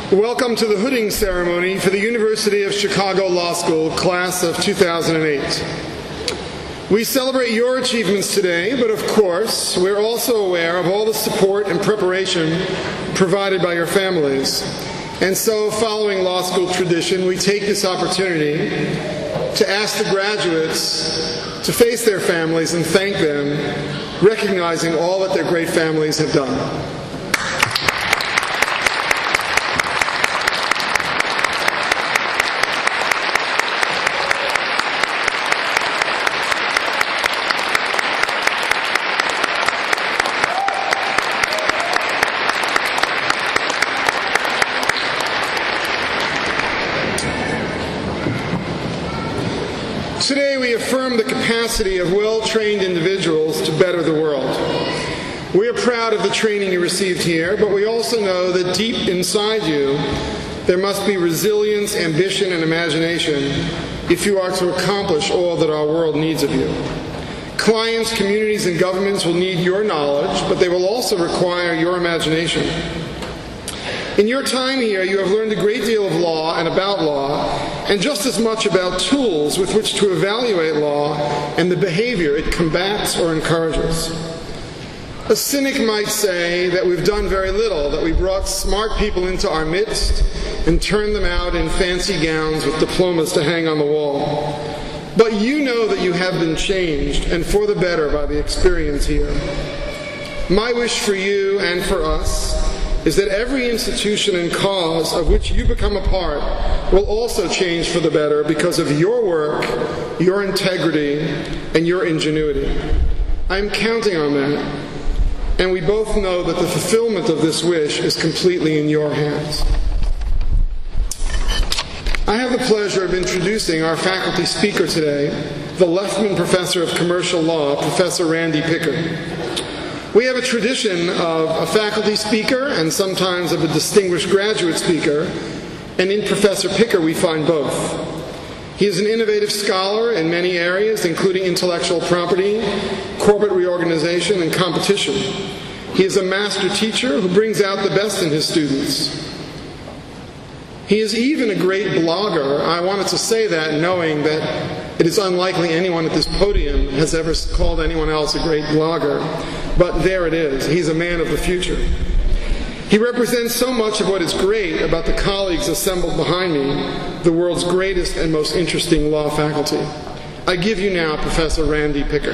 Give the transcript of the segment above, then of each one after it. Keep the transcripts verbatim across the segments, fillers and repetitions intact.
Welcome to the hooding ceremony for the University of Chicago Law School class of two thousand eight. We celebrate your achievements today, but of course, we're also aware of all the support and preparation provided by your families. And so, following law school tradition, we take this opportunity to ask the graduates to face their families and thank them, recognizing all that their great families have done. Today we affirm the capacity of well-trained individuals to better the world. We are proud of the training you received here, but we also know that deep inside you there must be resilience, ambition, and imagination if you are to accomplish all that our world needs of you. Clients, communities, and governments will need your knowledge, but they will also require your imagination. In your time here, you have learned a great deal of law and about law, and just as much about tools with which to evaluate law and the behavior it combats or encourages. A cynic might say that we've done very little, that we brought smart people into our midst and turned them out in fancy gowns with diplomas to hang on the wall. But you know that you have been changed, and for the better, by the experience here. My wish for you and for us is that every institution and cause of which you become a part will also change for the better because of your work, your integrity, and your ingenuity. I'm counting on that, and we both know that the fulfillment of this wish is completely in your hands. I have the pleasure of introducing our faculty speaker today, the Lefman Professor of Commercial Law, Professor Randy Picker. We have a tradition of a faculty speaker and sometimes of a distinguished graduate speaker, and in Professor Picker we find both. He is an innovative scholar in many areas, including intellectual property, corporate reorganization, and competition. He is a master teacher who brings out the best in his students. He is even a great blogger. I wanted to say that knowing that it is unlikely anyone at this podium has ever called anyone else a great blogger. But there it is. He's a man of the future. He represents so much of what is great about the colleagues assembled behind me, the world's greatest and most interesting law faculty. I give you now Professor Randy Picker.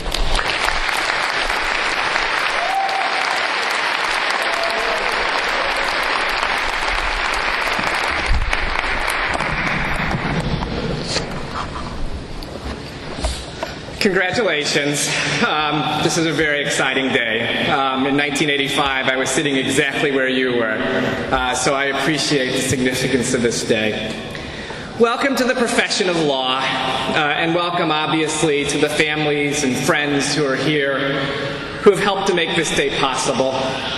Congratulations. Um, this is a very exciting day. Um, in nineteen eighty-five, I was sitting exactly where you were, uh, so I appreciate the significance of this day. Welcome to the profession of law, uh, and welcome, obviously, to the families and friends who are here, who have helped to make this day possible.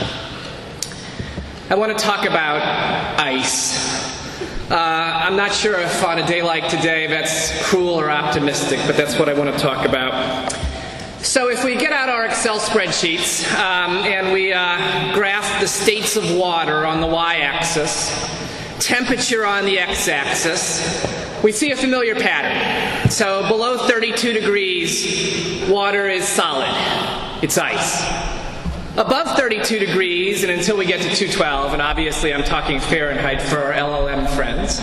I want to talk about ICE. Uh, I'm not sure if on a day like today that's cruel or optimistic, but that's what I want to talk about. So if we get out our Excel spreadsheets um, and we uh, graph the states of water on the y-axis, temperature on the x-axis, we see a familiar pattern. So below thirty-two degrees, water is solid. It's ice. Above thirty-two degrees, and until we get to two twelve, and obviously I'm talking Fahrenheit for our L L M friends,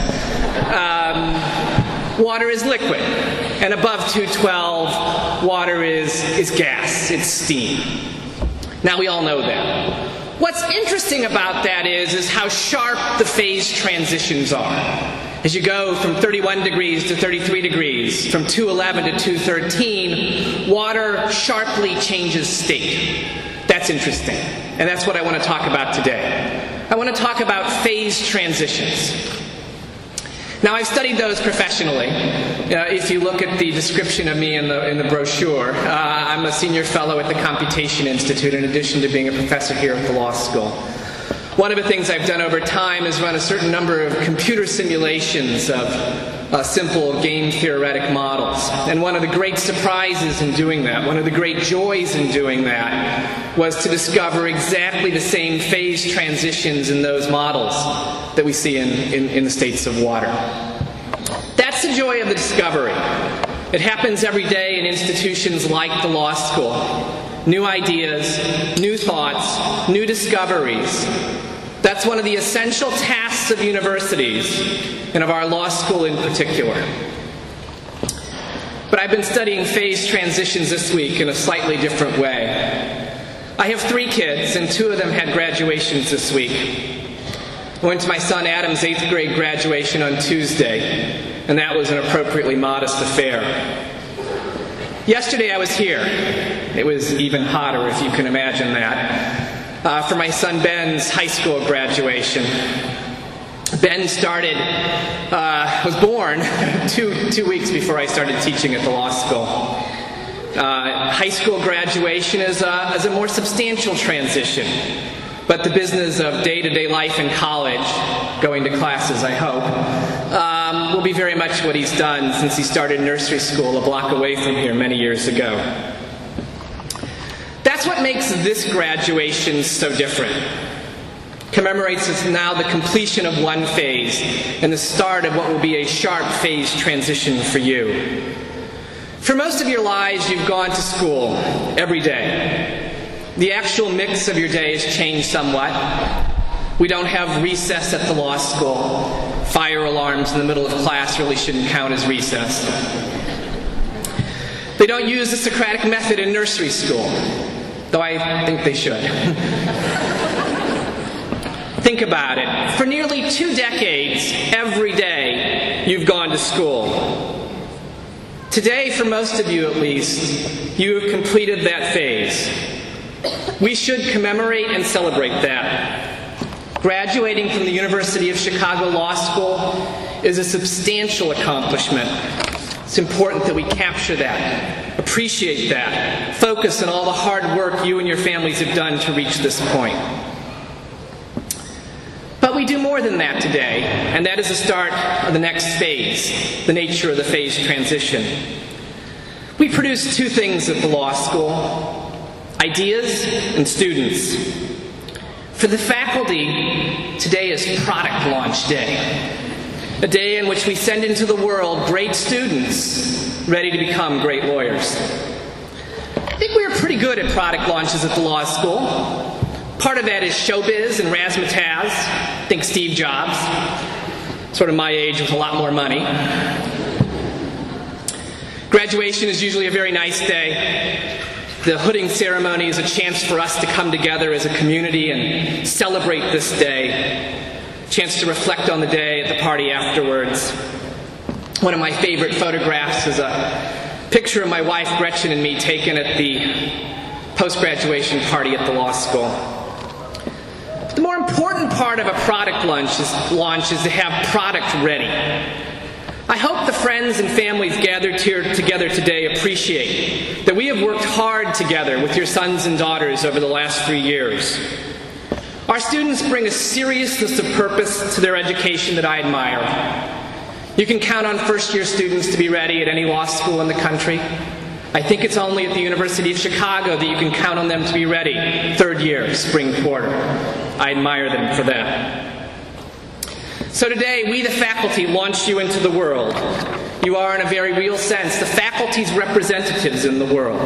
um, water is liquid. And above two twelve, water is, is gas, it's steam. Now we all know that. What's interesting about that is, is how sharp the phase transitions are. As you go from thirty-one degrees to thirty-three degrees, from two eleven to two thirteen, water sharply changes state. That's interesting, and that's what I want to talk about today. I want to talk about phase transitions. Now, I've studied those professionally. Uh, if you look at the description of me in the, in the brochure, uh, I'm a senior fellow at the Computation Institute in addition to being a professor here at the law school. One of the things I've done over time is run a certain number of computer simulations of uh, simple game theoretic models. And one of the great surprises in doing that, one of the great joys in doing that, was to discover exactly the same phase transitions in those models that we see in, in, in the states of water. That's the joy of the discovery. It happens every day in institutions like the law school. New ideas, new thoughts, new discoveries. That's one of the essential tasks of universities, and of our law school in particular. But I've been studying phase transitions this week in a slightly different way. I have three kids, and two of them had graduations this week. I went to my son Adam's eighth grade graduation on Tuesday, and that was an appropriately modest affair. Yesterday I was here. It was even hotter, if you can imagine that, uh, for my son Ben's high school graduation. Ben started, uh, was born two, two weeks before I started teaching at the law school. Uh, high school graduation is a, is a more substantial transition, but the business of day-to-day life in college, going to classes, I hope, um, will be very much what he's done since he started nursery school a block away from here many years ago. That's what makes this graduation so different. Commemorates now the completion of one phase and the start of what will be a sharp phase transition for you. For most of your lives, you've gone to school every day. The actual mix of your day has changed somewhat. We don't have recess at the law school. Fire alarms in the middle of class really shouldn't count as recess. They don't use the Socratic method in nursery school, though I think they should. Think about it. For nearly two decades, every day, you've gone to school. Today, for most of you at least, you have completed that phase. We should commemorate and celebrate that. Graduating from the University of Chicago Law School is a substantial accomplishment. It's important that we capture that, appreciate that, focus on all the hard work you and your families have done to reach this point. But we do more than that today, and that is the start of the next phase, the nature of the phase transition. We produce two things at the law school: ideas and students. For the faculty, today is product launch day, a day in which we send into the world great students ready to become great lawyers. I think we are pretty good at product launches at the law school. Part of that is showbiz and razzmatazz. Think Steve Jobs, sort of my age with a lot more money. Graduation is usually a very nice day. The hooding ceremony is a chance for us to come together as a community and celebrate this day. A chance to reflect on the day at the party afterwards. One of my favorite photographs is a picture of my wife Gretchen and me taken at the post-graduation party at the law school. The more important part of a product launch is, launch is to have product ready. I hope the friends and families gathered here together today appreciate that we have worked hard together with your sons and daughters over the last three years. Our students bring a seriousness of purpose to their education that I admire. You can count on first-year students to be ready at any law school in the country. I think it's only at the University of Chicago that you can count on them to be ready third year, spring quarter. I admire them for that. So today, we the faculty launch you into the world. You are, in a very real sense, the faculty's representatives in the world.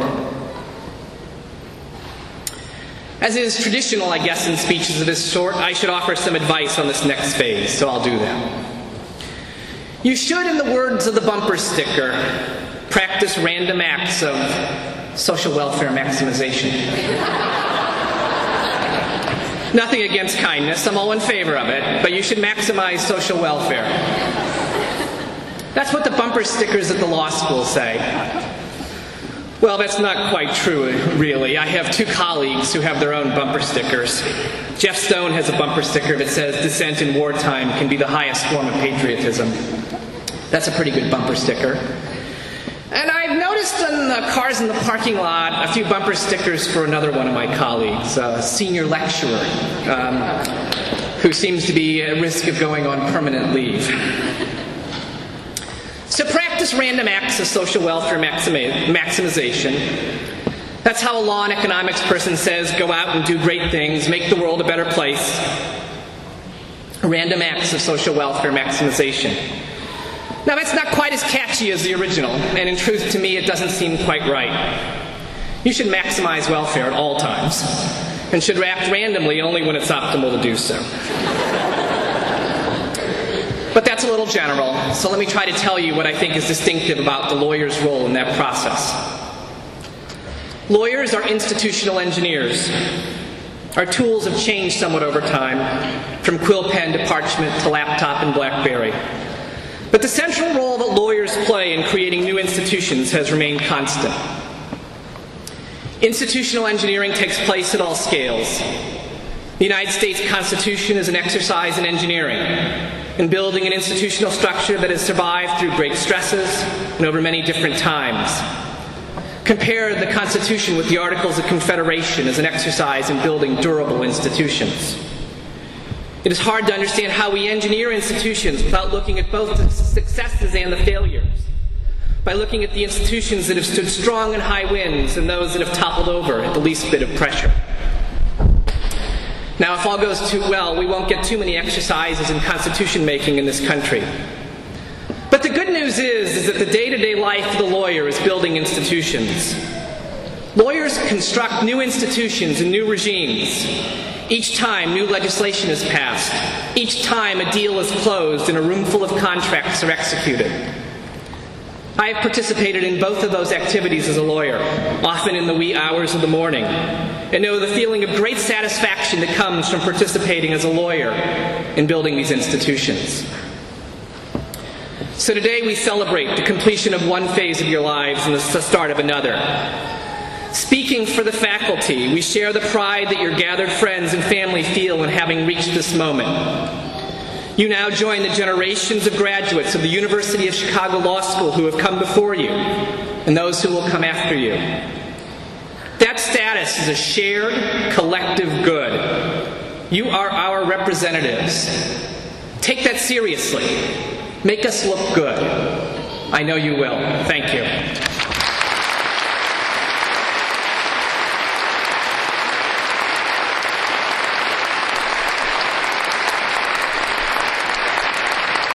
As is traditional, I guess, in speeches of this sort, I should offer some advice on this next phase, so I'll do that. You should, in the words of the bumper sticker, practice random acts of social welfare maximization. Nothing against kindness, I'm all in favor of it, but you should maximize social welfare. That's what the bumper stickers at the law school say. Well, that's not quite true, really. I have two colleagues who have their own bumper stickers. Jeff Stone has a bumper sticker that says, "Dissent in wartime can be the highest form of patriotism." That's a pretty good bumper sticker. And I've noticed in the cars in the parking lot a few bumper stickers for another one of my colleagues, a senior lecturer, um, who seems to be at risk of going on permanent leave. just random acts of social welfare maximi- maximization. That's how a law and economics person says, go out and do great things, make the world a better place. Random acts of social welfare maximization. Now, that's not quite as catchy as the original, and in truth, to me, it doesn't seem quite right. You should maximize welfare at all times, and should act randomly only when it's optimal to do so. But that's a little general, so let me try to tell you what I think is distinctive about the lawyer's role in that process. Lawyers are institutional engineers. Our tools have changed somewhat over time, from quill pen to parchment to laptop and BlackBerry. But the central role that lawyers play in creating new institutions has remained constant. Institutional engineering takes place at all scales. The United States Constitution is an exercise in engineering, in building an institutional structure that has survived through great stresses and over many different times. Compare the Constitution with the Articles of Confederation as an exercise in building durable institutions. It is hard to understand how we engineer institutions without looking at both the successes and the failures, by looking at the institutions that have stood strong in high winds and those that have toppled over at the least bit of pressure. Now, if all goes too well, we won't get too many exercises in constitution making in this country. But the good news is, is that the day-to-day life of the lawyer is building institutions. Lawyers construct new institutions and new regimes. Each time new legislation is passed, each time a deal is closed and a room full of contracts are executed. I have participated in both of those activities as a lawyer, often in the wee hours of the morning, and know the feeling of great satisfaction that comes from participating as a lawyer in building these institutions. So today we celebrate the completion of one phase of your lives and the start of another. Speaking for the faculty, we share the pride that your gathered friends and family feel in having reached this moment. You now join the generations of graduates of the University of Chicago Law School who have come before you, and those who will come after you. That status is a shared, collective good. You are our representatives. Take that seriously. Make us look good. I know you will. Thank you.